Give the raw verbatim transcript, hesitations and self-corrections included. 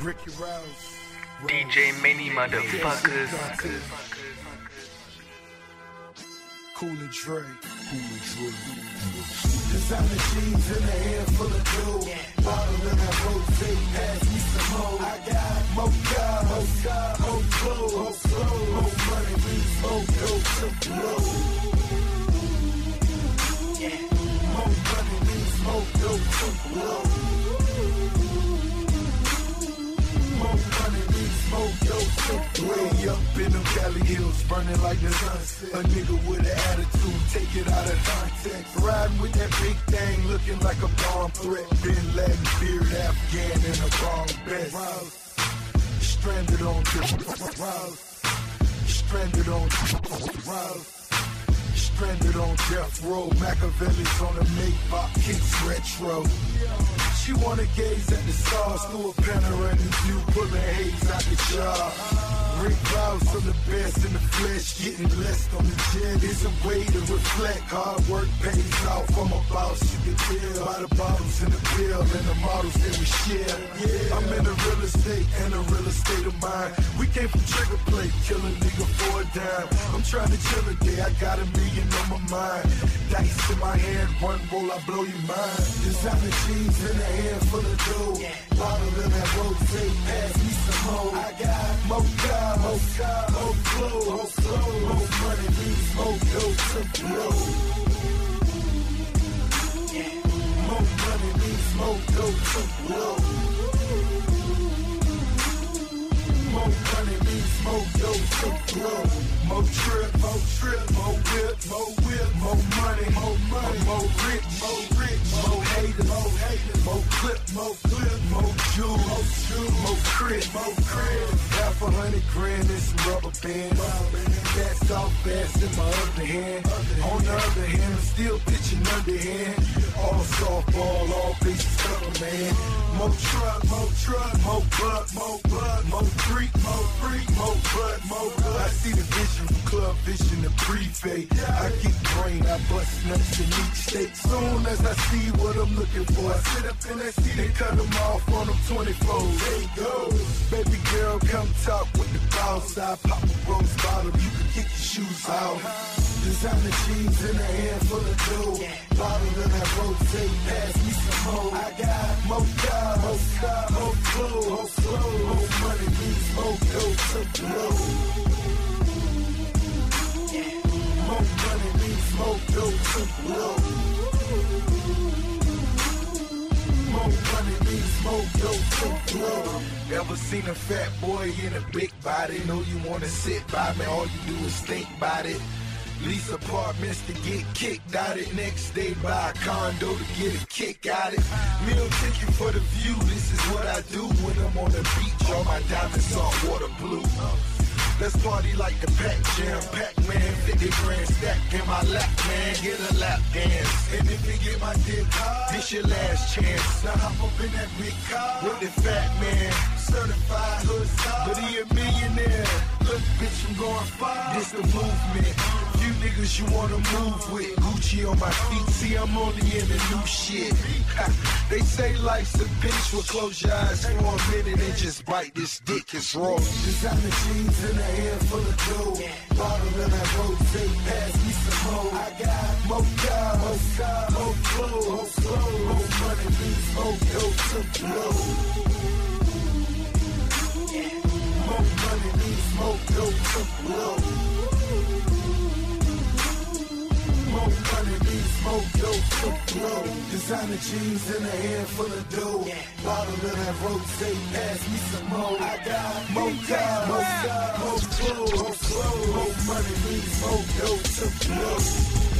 Ricky Rouse, D J Many Motherfuckers. Cool and Dre, Cool and Dre. Designer jeans in a handful of dough. Bottle in that rotate, pass me some more. I got more cars, more cars, more clothes, more clothes, more money, means more dough to blow. More money means more dough to blow. More money means more dough to blow. Way up in them Cali hills, burning like the sunset. A nigga with an attitude, take it out of context. Riding with that big thing, looking like a bomb threat. Bin Laden, beard, Afghan, and a bomb vest. Stranded on Rouse. Stranded on Rouse. Stranded on death row. Machiavelli's on the Maybach, kicks retro. She wanna gaze at the stars through a panoramic view, pulling haze out the jar. Rick Rouse from the best in the flesh, getting blessed on the jet is a way to reflect. Hard work pays off. I'm a boss, you can tell by the bottles in the pill and the models that we share. Yeah, I'm in the real estate and the real estate of mind. We came from trigger play, kill a nigga for a dime. I'm trying to chill a day, I got a million on my mind. Dice in my hand, one roll, I blow your mind. Designer jeans in a handful of dough. Bottle in that rotate, pass me some more. I got more cars, more cars, more clothes, more clothes, more money means more dough to blow. More money means more dough to blow. More money means more dough to blow. More trip, more trip, more whip, more whip, more money, more money, more rich, more rich, more haters, more haters, more clip, more clip, more jewels, more jewels, more crib, more crib. Half a hundred grand and some rubber bands. That's all fast in my other hand. On the other hand, I'm still pitching underhand. All softball, all bases covered, man. More truck, more truck, more buck, more buck, more freak, more freak, more butt, more butt. I see the vision from Club Vision to Prefay. I get brain, I bust nuts in each state. Soon as I see what I'm looking for, I sit up in that seat and cut them off on them twenty-fours. There you go. Baby girl, come talk with the boss. I pop a rose bottle, you can kick your shoes out. Designer jeans in a handful of dough. Bottle in that rotate, pass me some more. I got more cars, more cars, more clothes, more clothes, more money means more dough to blow. More money means more dough to blow. More money means more dough to blow. Ever seen a fat boy in a big body? Know you wanna sit by me, all you do is think about it. Lease apartments to get kicked out it. Next day buy a condo to get a kick out it. Meal ticket for the view, this is what I do when I'm on the beach. All my diamonds saltwater blue. Let's party like the Pac Jam, Pac-Man, fifty grand stacked in my lap, man, get a lap dance. And if you get my dick hard, this your last chance. Now hop up in that big car with the fat man, certified hood star, but he a millionaire. Look, bitch, I'm going far. This the movement. You niggas you wanna move with. Gucci on my feet, see I'm only in the new shit. Ha, they say life's a bitch, well close your eyes for a minute and just bite this dick, it's raw. Designer jeans in a handful of dough. Bottle in that rotate, pass me some more. I got more cars, more cars, more clothes, more clothes, more money means more dough to blow. More money means more dough to blow. More money means more dough to blow. Designer jeans in a handful of dough. Bottle in that rotate, pass me some more. I got more cars, more cars, more clothes, more clothes. More money means more dough to blow.